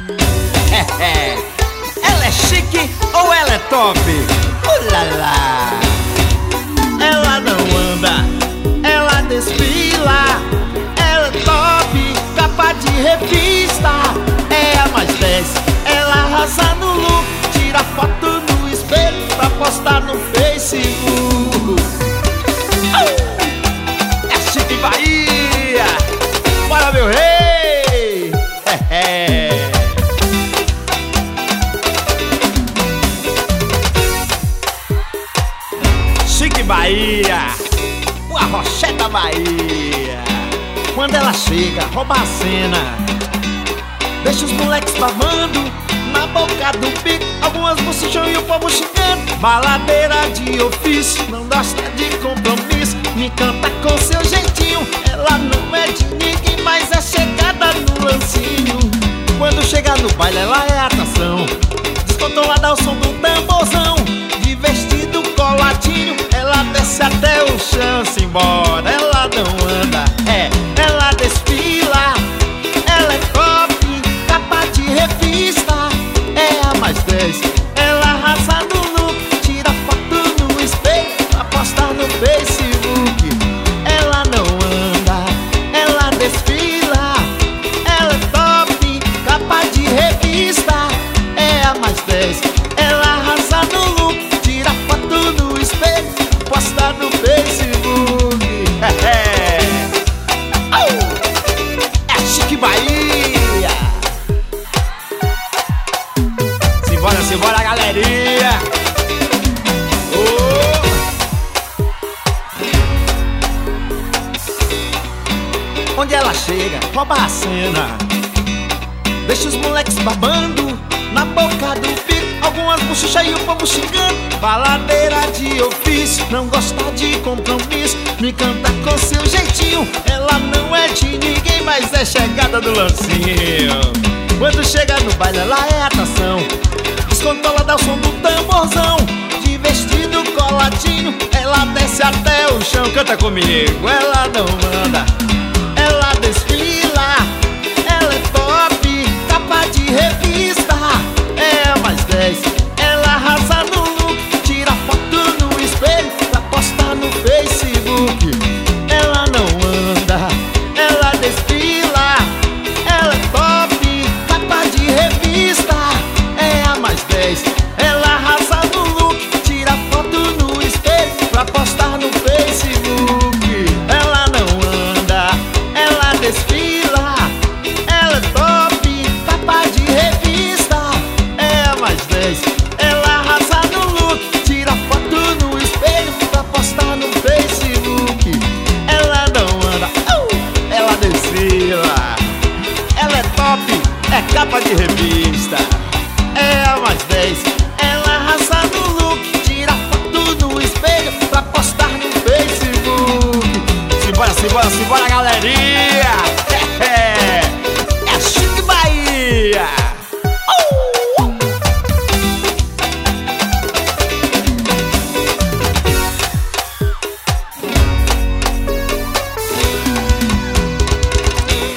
Ela é chique ou ela é top? Ulala. Ela não anda, ela desfila. Ela é top, capa de revista. É a mais 10, ela arrasa no look. Tira foto no espelho pra postar no Facebook. É Chique Bahia. Bora, meu rei. Chique Bahia, o arroché da Bahia. Quando ela chega, rouba a cena. Deixa os moleques babando na boca do bico. Algumas bochecham e o povo xingando. Baladeira de ofício, não gosta de compromisso. Me canta com seu jeitinho. Ela não é de ninguém, mas é chegada no lancinho. Quando chega no baile, ela é atração. Descontrolada ao som do tamborzão. De vestido coladinho, ela desce até o chão. Simbora, ela não anda, ela desfila. Ela é top, capa de revista. É a mais 10, ela arrasa no look. Tira foto no espelho pra postar no Facebook. Ela não anda, ela desfila. Ela é top, capa de revista. É a mais 10, ela arrasa no look. Tira foto no espelho, posta no Facebook. É Chique Bahia. Simbora, simbora, galerinha. Onde ela chega, rouba a cena. Deixa os moleques babando na boca do bico. Algumas bochechas e o povo xingando. Baladeira de ofício, não gosta de compromisso. Me canta com seu jeitinho. Ela não é de ninguém, mas é chegada do lancinho. Quando chega no baile, ela é atração. Descontrolada ao som do tamborzão. De vestido coladinho, ela desce até o chão. Canta comigo, ela não anda, ela desfila. Ela é top, capa de revista. É a mais 10, ela arrasa no look. Tira foto no espelho pra postar no Facebook. Ela não anda, ela desfila. Ela é top, capa de revista. É a mais 10, ela arrasa no look. Tira foto no espelho pra postar no Facebook. Ela não anda, ela desfila. Ela é top, capa de revista. É a mais 10, ela arrasa no look. Tira foto no espelho pra postar no Facebook. Ela não anda, ela desfila. Ela é top, é capa de revista. É a mais 10, ela arrasa no look. Tira foto no espelho pra postar no Facebook. Simbora, simbora, simbora,